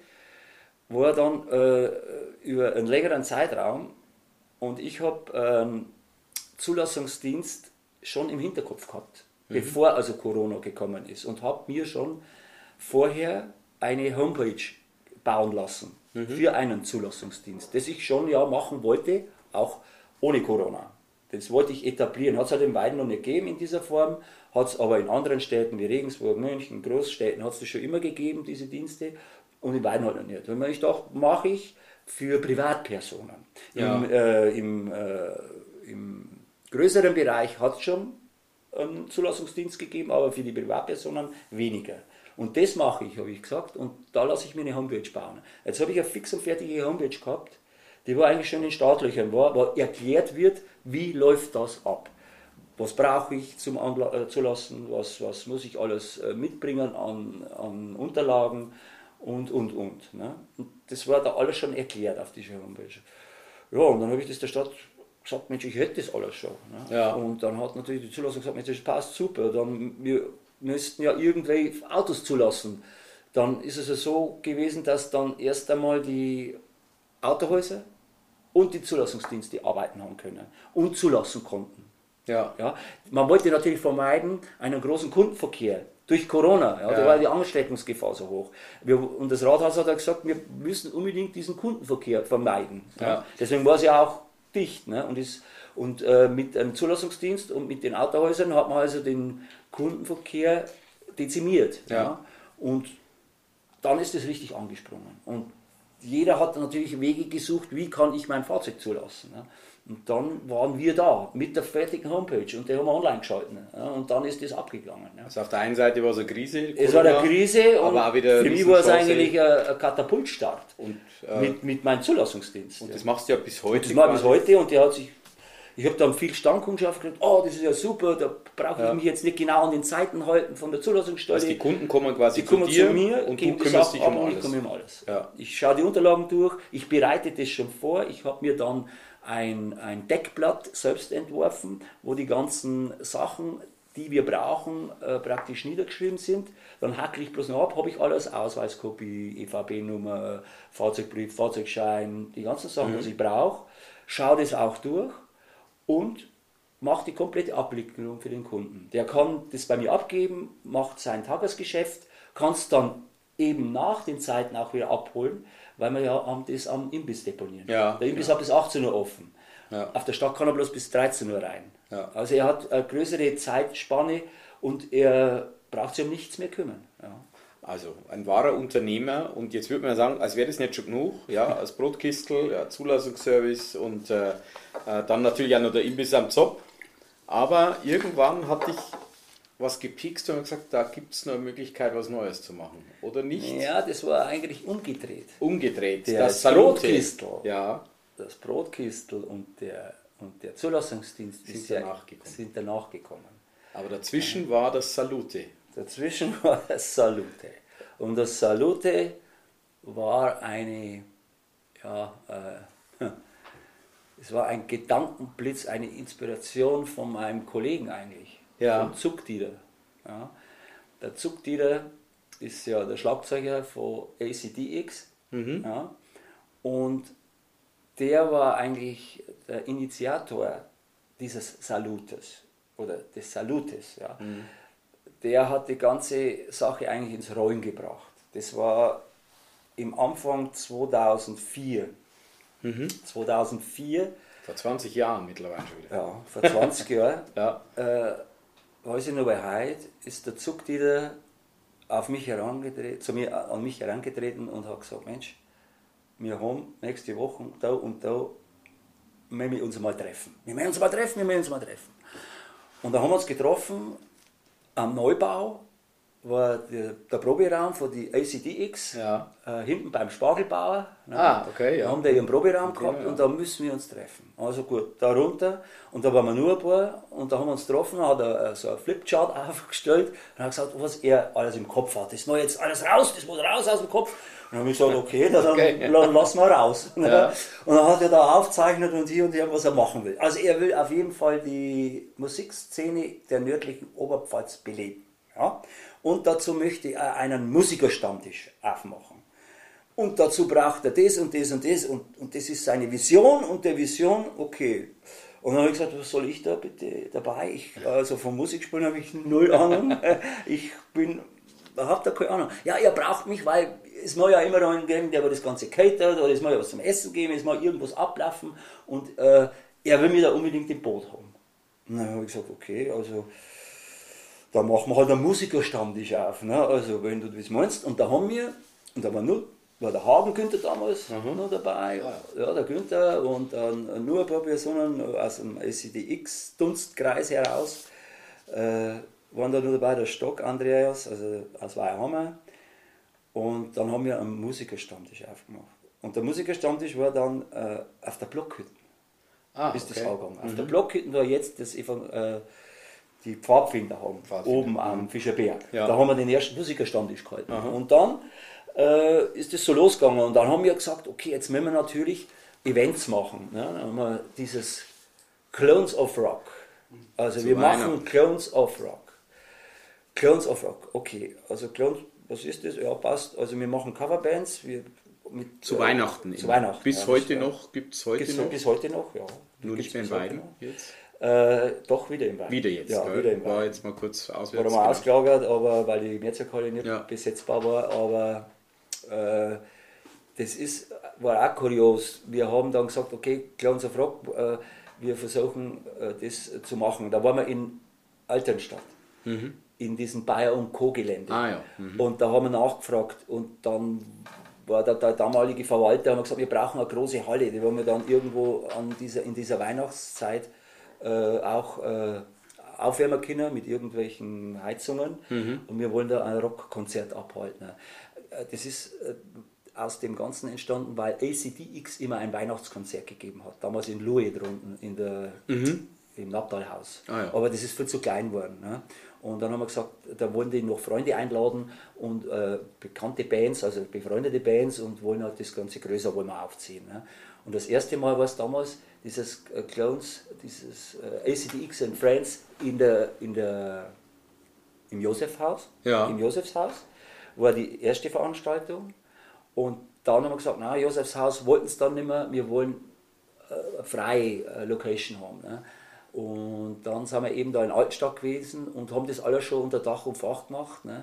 war dann äh, über einen längeren Zeitraum und ich habe ähm, Zulassungsdienst schon im Hinterkopf gehabt, mhm. bevor also Corona gekommen ist und habe mir schon vorher eine Homepage bauen lassen mhm. für einen Zulassungsdienst, das ich schon ja machen wollte, auch ohne Corona. Das wollte ich etablieren. Hat es halt in Weiden noch nicht gegeben in dieser Form, hat es aber in anderen Städten wie Regensburg, München, Großstädten hat es das schon immer gegeben, diese Dienste, und in Weiden halt noch nicht. Und ich dachte, mache ich für Privatpersonen. Ja. Im, äh, im, äh, im größeren Bereich hat es schon einen Zulassungsdienst gegeben, aber für die Privatpersonen weniger. Und das mache ich, habe ich gesagt, und da lasse ich mir eine Homepage bauen. Jetzt habe ich eine fix und fertige Homepage gehabt, die war eigentlich schon in Startlöchern, war, wo erklärt wird, wie läuft das ab. Was brauche ich zum Anla- äh, Zulassen, was, was muss ich alles äh, mitbringen an, an Unterlagen und, und, und, ne? Und das war da alles schon erklärt auf dieser Homepage. Ja, und dann habe ich das der Stadt gesagt, Mensch, ich hätte das alles schon. Ne? Ja. Und dann hat natürlich die Zulassung gesagt, Mensch, das passt super, dann wir müssten ja irgendwelche Autos zulassen. Dann ist es ja so gewesen, dass dann erst einmal die Autohäuser und die Zulassungsdienste arbeiten haben können und zulassen konnten. Ja. Ja, man wollte natürlich vermeiden einen großen Kundenverkehr durch Corona. Ja, ja. Da war die Ansteckungsgefahr so hoch. Wir, und das Rathaus hat ja gesagt, wir müssen unbedingt diesen Kundenverkehr vermeiden. Ja. Ja. Deswegen war es ja auch dicht. Ne? Und, ist, und äh, mit einem Zulassungsdienst und mit den Autohäusern hat man also den Kundenverkehr dezimiert. Ja. Ja? Und dann ist es richtig angesprungen. Und jeder hat natürlich Wege gesucht, wie kann ich mein Fahrzeug zulassen. Ja? Und dann waren wir da mit der fertigen Homepage und die haben wir online geschalten. Ja? Und dann ist das abgegangen. Ja? Also auf der einen Seite war es eine Krise. Es war eine Krise und aber auch wieder für mich war es eigentlich ein, ein Katapultstart und, äh, mit, mit meinem Zulassungsdienst. Und das machst du ja bis heute. Und das mache ich bis heute und der hat sich... Ich habe dann viel Stammkundschaft gesagt, oh, das ist ja super, da brauche ich ja. mich jetzt nicht genau an den Zeiten halten von der Zulassungsstelle. Also die Kunden kommen quasi die kommen zu dir zu mir und du kümmerst dich um alles. Ich, um alles. Ja. Ich schaue die Unterlagen durch, ich bereite das schon vor, ich habe mir dann ein, ein Deckblatt selbst entworfen, wo die ganzen Sachen, die wir brauchen, äh, praktisch niedergeschrieben sind. Dann hackle ich bloß noch ab, habe ich alles, Ausweiskopie, E V B-Nummer, Fahrzeugbrief, Fahrzeugschein, die ganzen Sachen, mhm. was ich brauche, schaue das auch durch. Und macht die komplette Abwicklung für den Kunden. Der kann das bei mir abgeben, macht sein Tagesgeschäft, kann es dann eben nach den Zeiten auch wieder abholen, weil wir ja das am Imbiss deponieren. Ja, der Imbiss ja. hat bis achtzehn Uhr offen. Ja. Auf der Stadt kann er bloß bis dreizehn Uhr rein. Ja. Also er hat eine größere Zeitspanne und er braucht sich um nichts mehr kümmern. Ja. Also ein wahrer Unternehmer, und jetzt würde man sagen, als wäre das nicht schon genug, ja, als Brotkistel, ja, Zulassungsservice und äh, äh, dann natürlich auch noch der Imbiss am Zopf. Aber irgendwann hat dich was gepikst und gesagt, da gibt es noch eine Möglichkeit, was Neues zu machen, oder nicht? Ja, das war eigentlich umgedreht. Umgedreht, der das Brotkistel, ja. das Brotkistel und der, und der Zulassungsdienst sind, ist danach, ja, gekommen. sind danach gekommen. Aber dazwischen ja. war das Salute. Dazwischen war das Salute. Und das Salute war eine, ja, äh, es war ein Gedankenblitz, eine Inspiration von meinem Kollegen eigentlich, ja. von Zuckdieter. Ja. Der Zuckdieter ist ja der Schlagzeuger von A C D X. Mhm. Ja. Und der war eigentlich der Initiator dieses Salutes oder des Salutes. Ja. Mhm. Der hat die ganze Sache eigentlich ins Rollen gebracht. Das war im Anfang zweitausendvier. Mhm. zweitausendvier. Vor zwanzig Jahren mittlerweile schon wieder. Ja, vor zwanzig Jahren. Ja. Äh, weiß ich noch, bei heute ist der Zuckdieter auf mich herangetreten, zu mir an mich herangetreten und hat gesagt, Mensch, wir haben nächste Woche da und da wir müssen uns mal treffen. Wir müssen uns mal treffen, wir müssen uns mal treffen. Und da haben wir uns getroffen am Neubau, war der, der Proberaum von die A C D X, Ja. äh, hinten beim Spargelbauer. Ne? Ah, okay, ja. Da haben die ihren Proberaum Okay, gehabt ja. und da müssen wir uns treffen. Also gut, da runter und da waren wir nur ein paar und da haben wir uns getroffen, hat er so ein Flipchart aufgestellt und hat gesagt, was er alles im Kopf hat. Das muss jetzt alles raus, das muss raus aus dem Kopf. Und dann habe ich gesagt, okay, dann, Okay. dann lassen wir raus. Ja. Und dann hat er da aufgezeichnet und hier und hier, was er machen will. Also er will auf jeden Fall die Musikszene der nördlichen Oberpfalz beleben. Ja? Und dazu möchte er einen Musikerstammtisch aufmachen. Und dazu braucht er das und das und das und, und das ist seine Vision und der Vision, okay. Und dann habe ich gesagt, was soll ich da bitte dabei? Ich, also vom Musikspielen habe ich null Ahnung. Ich bin, habe da keine Ahnung. Ja, er braucht mich, weil es muss ja immer einen geben, der das Ganze catert oder es muss ja was zum Essen geben, es muss irgendwas ablaufen und äh, er will mir da unbedingt im Boot haben. Und dann habe ich gesagt, okay, also da machen wir halt einen Musikerstammtisch auf, ne? Also wenn du das meinst. Und da haben wir, und da war nur, war der Hagen Günther damals mhm. noch dabei, ja, der Günther und dann nur ein paar Personen aus dem A C D X-Dunstkreis heraus, äh, waren da nur dabei, der Stock Andreas, also aus Weihhammer. Und dann haben wir einen Musikerstammtisch aufgemacht. Und der Musikerstammtisch war dann äh, auf der Blockhütte. Ah, ist okay. das angegangen. Auf Mhm. der Blockhütte war jetzt das äh, die Pfadfinder haben, Pfadfinder. oben am Fischerberg. Ja. Da haben wir den ersten Musikerstammtisch gehalten. Aha. Und dann äh, ist das so losgegangen. Und dann haben wir gesagt, okay, jetzt müssen wir natürlich Events machen. Ne? Dann haben wir dieses Clones of Rock. Also Zu wir machen Weihnachten. Clones of Rock. Clones of Rock, okay. Also Clones, was ist das? Ja, passt. Also wir machen Coverbands. Wir mit, Zu äh, Weihnachten. Zu eben. Weihnachten. Bis ja, heute das, noch, gibt es heute bis, noch. bis heute noch, ja. Nur Gibt's nicht mehr in bis heute Weiden noch. jetzt. Äh, doch wieder in Weiden. Wieder jetzt, Ja, gell? wieder in War Weiden. jetzt mal kurz auswärts. War mal genau. ausgelagert, aber weil die Mehrzweckhalle nicht Ja. besetzbar war, aber äh, das ist, war auch kurios. Wir haben dann gesagt, okay, Clowns of Rock, äh, wir versuchen äh, das zu machen. Da waren wir in Alternstadt, Mhm. in diesem Bayer und Co. Gelände. Ah ja. Mhm. Und da haben wir nachgefragt und dann war der, der damalige Verwalter, haben wir gesagt, wir brauchen eine große Halle, die wollen wir dann irgendwo an dieser, in dieser Weihnachtszeit äh, auch äh, aufwärmen können mit irgendwelchen Heizungen Mhm. und wir wollen da ein Rockkonzert abhalten. Äh, Das ist äh, aus dem Ganzen entstanden, weil A C D X immer ein Weihnachtskonzert gegeben hat, damals in Louis drunten, in der, Mhm. im Nabtalhaus. Ah, ja. Aber das ist viel zu klein geworden. Ne? Und dann haben wir gesagt, da wollen die noch Freunde einladen und äh, bekannte Bands, also befreundete Bands und wollen halt das Ganze größer wollen wir aufziehen. Ne? Und das erste Mal war es damals, dieses äh, Clones, dieses äh, A C D X and Friends in der, in der, im Josefshaus. Ja. Im Josefshaus war die erste Veranstaltung. Und dann haben wir gesagt, na, Josefshaus wollten es dann nicht mehr, wir wollen äh, eine freie äh, Location haben. Ne? Und dann sind wir eben da in Altstadt gewesen und haben das alles schon unter Dach und Fach gemacht. Ne?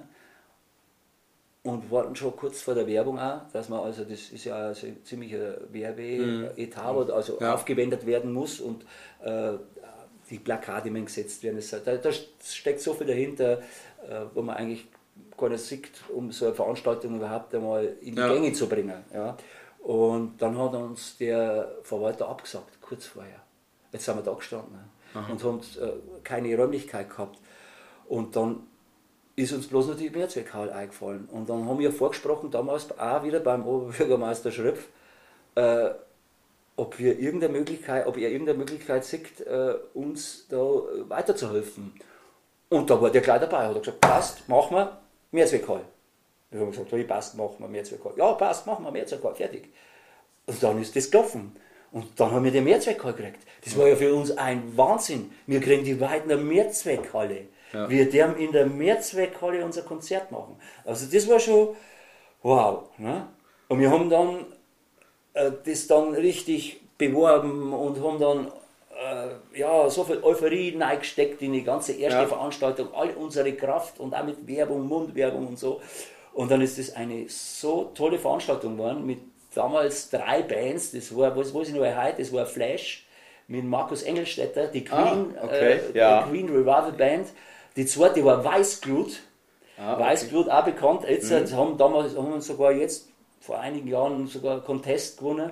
Und warten schon kurz vor der Werbung auch, dass man, also das ist ja also ein ziemlicher Werbeetat, mhm. also ja. aufgewendet werden muss und äh, die Plakate müssen gesetzt werden. Da, da steckt so viel dahinter, äh, wo man eigentlich gar nicht sieht, um so eine Veranstaltung überhaupt einmal in die ja. Gänge zu bringen. Ja? Und dann hat uns der Verwalter abgesagt, kurz vorher. Jetzt sind wir da gestanden. Ne? Aha. Und haben äh, keine Räumlichkeit gehabt. Und dann ist uns bloß noch die Mehrzweckhalle eingefallen. Und dann haben wir vorgesprochen, damals auch wieder beim Oberbürgermeister Schröpf, äh, ob wir irgendeine Möglichkeit, ob er irgendeine Möglichkeit sieht, äh, uns da weiterzuhelfen. Und da war der gleich dabei, hat er gesagt, passt, machen wir Mehrzweckhalle. Wir haben gesagt, hey, passt, machen wir Mehrzweckhalle. Ja, passt, machen wir Mehrzweckhalle, fertig. Und dann ist das gelaufen. Und dann haben wir die Mehrzweckhalle gekriegt. Das war ja für uns ein Wahnsinn. Wir kriegen die Weidner Mehrzweckhalle. Ja. Wir dürfen in der Mehrzweckhalle unser Konzert machen. Also das war schon wow. Ne? Und wir haben dann äh, das dann richtig beworben und haben dann äh, ja, so viel Euphorie reingesteckt in die ganze erste ja. Veranstaltung, all unsere Kraft und auch mit Werbung, Mundwerbung und so. Und dann ist das eine so tolle Veranstaltung geworden mit damals drei Bands. Das war, was weiß ich noch heute, das war Flash mit Markus Engelstetter, die Queen, ah, okay. äh, ja. die Queen Revival Band. Die zweite war Weißglut. Ah, okay. Weißglut auch bekannt. Jetzt mhm. haben damals haben wir sogar jetzt vor einigen Jahren sogar einen Contest gewonnen.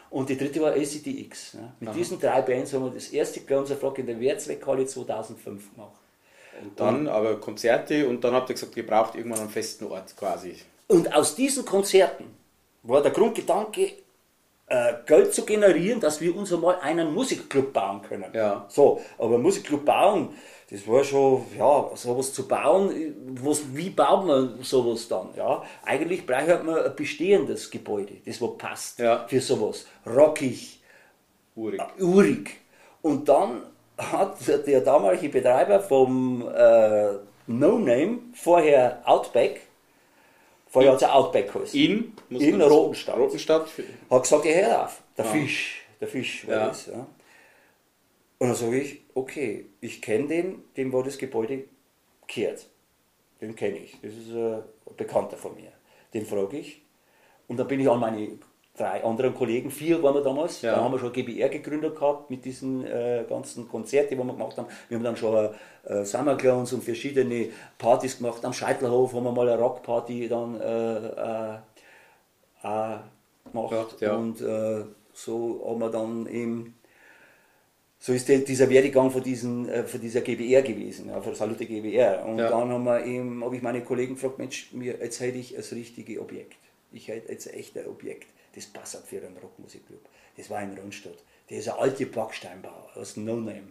Und die dritte war A C D X. Ne? Mit Aha. diesen drei Bands haben wir das erste Closer Rock in der Wehrzweckhalle zweitausendfünf gemacht. Und dann und, aber Konzerte und dann habt ihr gesagt, ihr braucht irgendwann einen festen Ort quasi. Und aus diesen Konzerten war der Grundgedanke, äh, Geld zu generieren, dass wir uns einmal einen Musikclub bauen können. Ja. So, aber Musikclub bauen, das war schon, ja, sowas zu bauen, was, wie baut man sowas dann? Ja? Eigentlich braucht man ein bestehendes Gebäude, das was passt ja. für sowas. Rockig, urig. Äh, urig. Und dann hat der damalige Betreiber vom äh, No Name, vorher Outback, vorher hat es Outback geheißen, in, in Rotenstadt, Rotenstadt, hat gesagt, ja, hör auf, der ja. Fisch, der Fisch war ja. das. Ja. Und dann sage ich, okay, ich kenne den, dem war das Gebäude gehört. Den kenne ich, das ist ein Bekannter von mir. Den frage ich. Und dann bin ich an meine drei anderen Kollegen, vier waren wir damals, ja. dann haben wir schon G B R gegründet gehabt mit diesen äh, ganzen Konzerten, die wir gemacht haben. Wir haben dann schon äh, Summerclowns und verschiedene Partys gemacht. Am Scheitelhof haben wir mal eine Rockparty dann äh, äh, äh, gemacht. Ja, ja. Und äh, so haben wir dann eben So ist der, dieser Werdegang von, diesen, äh, von dieser G B R gewesen, ja, von Salute G B R. Und ja. dann haben wir eben, habe ich meine Kollegen gefragt, Mensch, mir, jetzt hätte ich das richtige Objekt. Ich hätte jetzt echt ein Objekt, das passt für einen Rockmusikclub. Das war in Rundstadt. Der ist ein alter Backsteinbau aus No Name.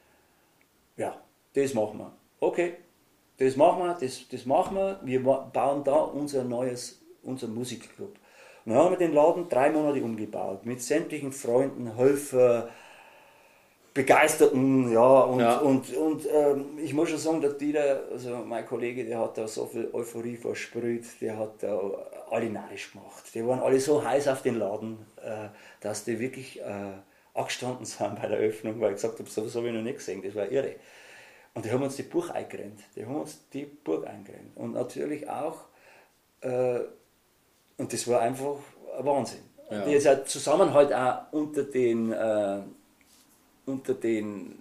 Ja, das machen wir. Okay, das machen wir, das, das machen wir. Wir bauen da unser neues, unser Musikclub. Und dann haben wir den Laden drei Monate umgebaut, mit sämtlichen Freunden, Helfer, Begeisterten, ja, und, ja. und, und ähm, ich muss schon sagen, der Dieter, also mein Kollege, der hat da so viel Euphorie versprüht, der hat da alle narrisch gemacht. Die waren alle so heiß auf den Laden, äh, dass die wirklich äh, angestanden sind bei der Öffnung, weil ich gesagt habe, sowas habe ich noch nicht gesehen, das war irre. Und die haben uns die Burg eingerennt, die haben uns die Burg eingerennt. Und natürlich auch, äh, und das war einfach ein Wahnsinn. Ja. Und dieser Zusammenhalt auch unter den äh, unter den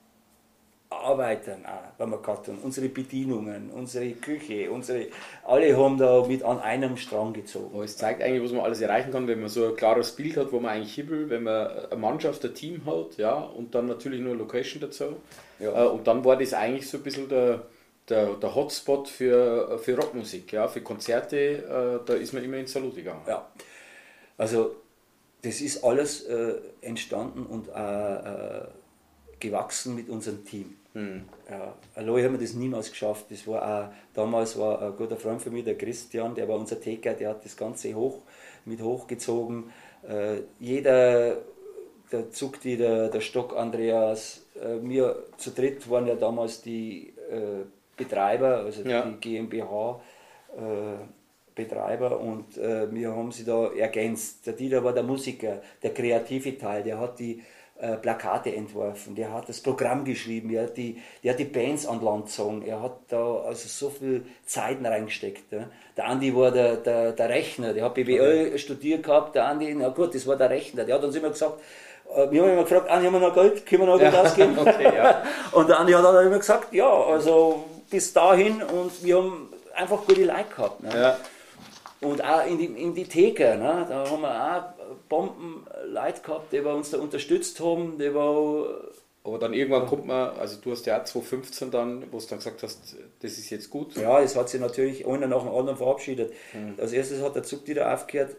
Arbeitern auch, wenn wir gehabt haben, unsere Bedienungen, unsere Küche, unsere, alle haben da mit an einem Strang gezogen. Aber es zeigt eigentlich, was man alles erreichen kann, wenn man so ein klares Bild hat, wo man eigentlich hin will, wenn man eine Mannschaft, ein Team hat, ja, und dann natürlich nur Location dazu. Ja. Und dann war das eigentlich so ein bisschen der, der, der Hotspot für, für Rockmusik, ja, für Konzerte, da ist man immer ins Salute gegangen. Ja, also das ist alles äh, entstanden und äh, äh, gewachsen mit unserem Team. Hm. Ja, allein haben wir das niemals geschafft. Das war auch, damals war ein guter Freund von mir, der Christian, der war unser Taker, der hat das Ganze hoch, mit hochgezogen. Äh, jeder, der Zuckti, der, der Stock Andreas, äh, wir zu dritt waren ja damals die äh, Betreiber, also ja. die GmbH. Äh, Betreiber und äh, wir haben sie da ergänzt. Der Dieter war der Musiker, der kreative Teil, der hat die äh, Plakate entworfen, der hat das Programm geschrieben, der hat die, der hat die Bands an Land gezogen, er hat da also so viel Zeit reingesteckt. Ja. Der Andi war der, der, der Rechner, der hat B W L okay. studiert gehabt, der Andi, na gut, das war der Rechner, der hat uns immer gesagt, äh, wir haben immer gefragt, Andi, haben wir noch Geld, können wir noch Geld ja. ausgeben? Okay, ja. Und der Andi hat dann immer gesagt, ja, also bis dahin und wir haben einfach gute Leute gehabt. Ne. Ja. Und auch in die, in die Theke, ne? Da haben wir auch Bombenleute gehabt, die uns da unterstützt haben. Die war, aber dann irgendwann kommt man, also du hast ja auch zwanzig fünfzehn dann, wo du dann gesagt hast, das ist jetzt gut. Ja, es hat sich natürlich einer nach dem anderen verabschiedet. Mhm. Als erstes hat der Zug wieder aufgehört,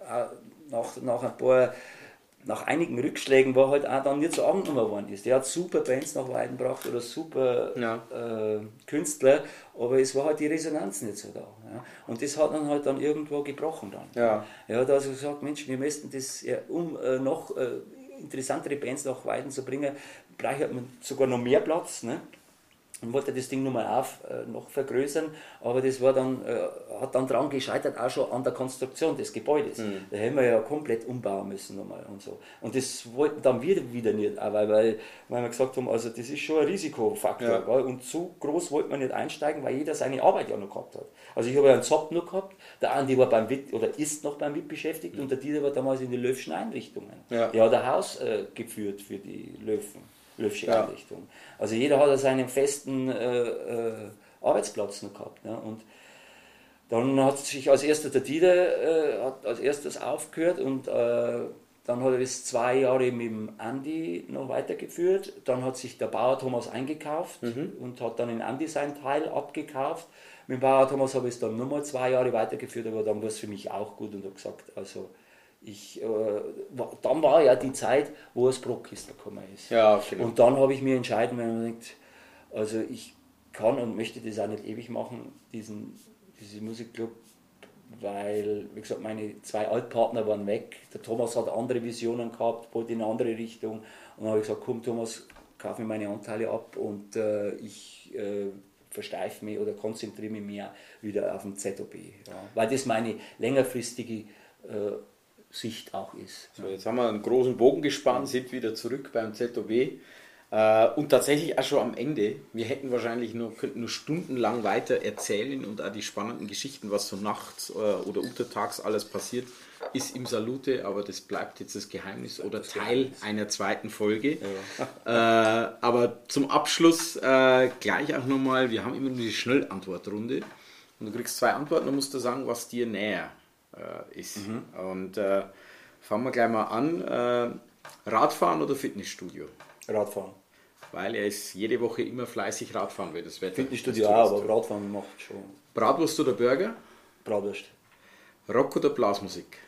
nach, nach ein paar, nach einigen Rückschlägen, wo halt auch dann nicht so angenommen worden ist. Der hat super Bands nach Weiden gebracht oder super ja. äh, Künstler, aber es war halt die Resonanz nicht so da. Ja. Und das hat dann halt dann irgendwo gebrochen dann. Ja. Er hat also gesagt, Mensch, wir müssten das, um äh, noch äh, interessantere Bands nach Weiden zu bringen, braucht man sogar noch mehr Platz. Ne? Und wollte das Ding nochmal auf, äh, noch vergrößern, aber das war dann, äh, hat dann dran gescheitert, auch schon an der Konstruktion des Gebäudes. Mhm. Da haben wir ja komplett umbauen müssen nochmal und so. Und das wollten dann wir wieder nicht, auch weil, weil, weil wir gesagt haben, also das ist schon ein Risikofaktor. Ja. Weil, und so groß wollte man nicht einsteigen, weil jeder seine Arbeit ja noch gehabt hat. Also ich habe ja einen Job noch gehabt, der Andi war beim W I T oder ist noch beim W I T beschäftigt mhm. und der Dieter war damals in den Löwschen Einrichtungen. Ja. Der hat ein Haus äh, geführt für die Löwen. Löwsche ja. Einrichtung. Also jeder hat seinen festen äh, äh, Arbeitsplatz noch gehabt. Ne? Und dann hat sich als erster der Dieter äh, hat als erstes aufgehört und äh, dann hat er das zwei Jahre mit dem Andi noch weitergeführt. Dann hat sich der Bauer Thomas eingekauft mhm. und hat dann in Andi seinen Teil abgekauft. Mit dem Bauer Thomas habe ich es dann nochmal zwei Jahre weitergeführt, aber dann war es für mich auch gut und habe gesagt, also ich, äh, dann war ja die Zeit, wo das Brockkistler gekommen ist. Ja, genau. Und dann habe ich mir entschieden, wenn man denkt, also ich kann und möchte das auch nicht ewig machen, diesen, diesen Musikclub, weil, wie gesagt, meine zwei Altpartner waren weg. Der Thomas hat andere Visionen gehabt, wollte in eine andere Richtung. Und dann habe ich gesagt, komm Thomas, kauf mir meine Anteile ab und äh, ich äh, versteife mich oder konzentriere mich mehr wieder auf den Z O B. Ja. Weil das meine längerfristige äh, Sicht auch ist. So, jetzt haben wir einen großen Bogen gespannt, sind wieder zurück beim Z O B. Äh, und tatsächlich auch schon am Ende. Wir hätten wahrscheinlich nur, könnten nur stundenlang weiter erzählen und auch die spannenden Geschichten, was so nachts äh, oder untertags alles passiert, ist im Salute, aber das bleibt jetzt das Geheimnis oder Teil einer zweiten Folge. Ja. Äh, aber zum Abschluss äh, gleich auch nochmal, wir haben immer nur die Schnellantwortrunde und du kriegst zwei Antworten und musst du sagen, was dir näher äh, ist. Mhm. Und äh, fangen wir gleich mal an. Äh, Radfahren oder Fitnessstudio? Radfahren. Weil er ist jede Woche immer fleißig Radfahren will. Das Wetter. Fitnessstudio auch, aber Radfahren macht schon. Bratwurst oder Burger? Bratwurst. Rock oder Blasmusik?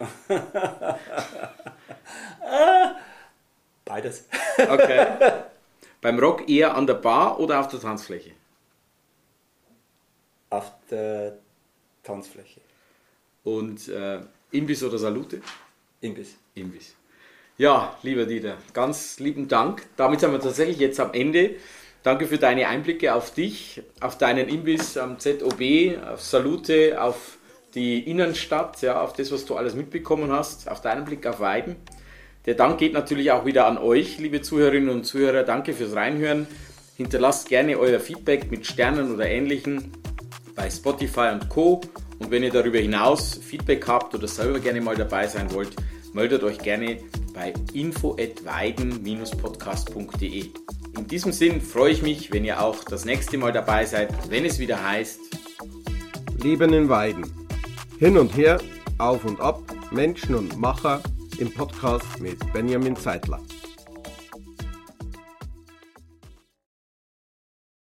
Beides. Okay. Beim Rock eher an der Bar oder auf der Tanzfläche? Auf der Tanzfläche. Und äh, Imbiss oder Salute? Imbiss. Imbiss. Ja, lieber Dieter, ganz lieben Dank. Damit sind wir tatsächlich jetzt am Ende. Danke für deine Einblicke auf dich, auf deinen Imbiss am Z O B, auf Salute, auf die Innenstadt, ja, auf das, was du alles mitbekommen hast, auf deinen Blick auf Weiden. Der Dank geht natürlich auch wieder an euch, liebe Zuhörerinnen und Zuhörer. Danke fürs Reinhören. Hinterlasst gerne euer Feedback mit Sternen oder Ähnlichem bei Spotify und Co. Und wenn ihr darüber hinaus Feedback habt oder selber gerne mal dabei sein wollt, meldet euch gerne bei info at weiden dash podcast punkt de. In diesem Sinn freue ich mich, wenn ihr auch das nächste Mal dabei seid, wenn es wieder heißt Leben in Weiden. Hin und her, auf und ab, Menschen und Macher im Podcast mit Benjamin Zeitler.